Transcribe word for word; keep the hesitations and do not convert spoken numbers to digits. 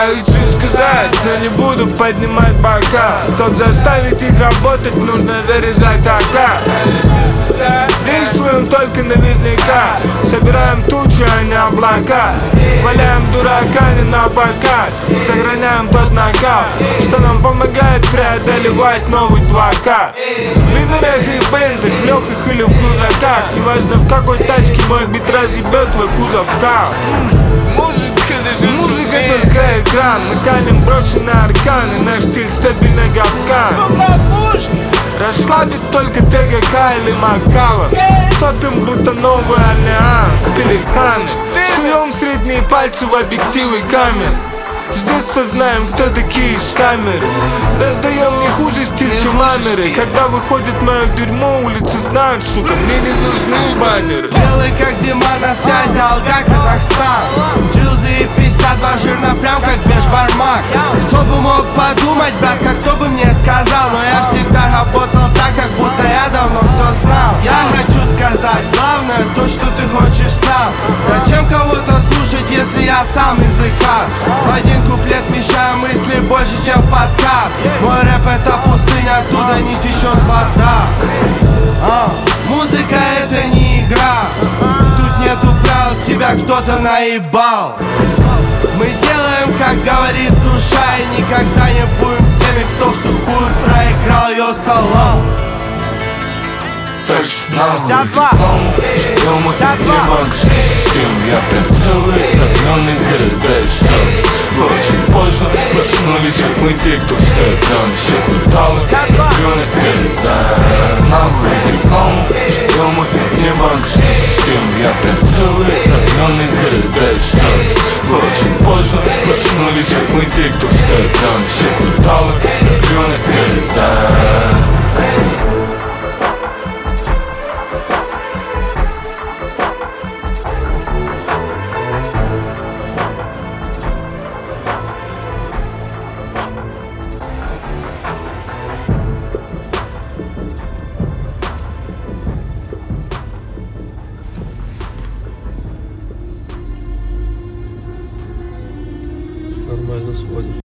Хочу сказать, но не буду поднимать бока. Чтоб заставить их работать, нужно заряжать АК. Действуем только наверняка. Собираем тучи, а не облака. Валяем дурака не на показ. Сохраняем тот накал, что нам помогает преодолевать новый два ка. В ливерах и бензах, в легких или в крузаках. Неважно в какой тачке мой бит разъебет твой кузов кал. Музыка только экран. Мы тянем брошенные арканы. Наш стиль стабильный капкан. Расслабит только ТГК или Макалов. Топим будто Новый Орлеан. Пеликаны. Суем средние пальцы в объективы камер. С детства знаем, кто такие из камеры. Раздаем не хуже стиль, чем ламеры. Когда выходит мое дерьмо, улицы знают, сука, мне не нужны баннеры. Белый как зима на связи, Алга, Казахстан. Джилзы и пятьдесят два жирно, прям как бешбармак. Кто бы мог подумать, братка, кто бы мне сказал. Но я всегда работал так, как будто я давно все знал. Я хочу сказать, главное то, что ты хочешь сам. Зачем кого-то слушать, если я сам языка? В один куплет мешаю мысли больше, чем в подкаст. Мой рэп это пустыня, оттуда не течет вода. а, Музыка это не игра. Тут нету правил, тебя кто-то наебал. Мы делаем, как говорит душа, и никогда не будем теми, кто в сухую проиграл ее салон. Так что нахуй рекламу, ждем от небанковской системы. Я прям целый районы города и стран. Очень поздно проснулись, как мы те, кто стоят там. Все кварталы, районы города. Нахуй рекламу, ждем от небанковской системы. Я прям целый районы города и стран. Очень поздно проснулись, как мы те, кто стоят там. Все кварталы, районы города. Нормально сводишь.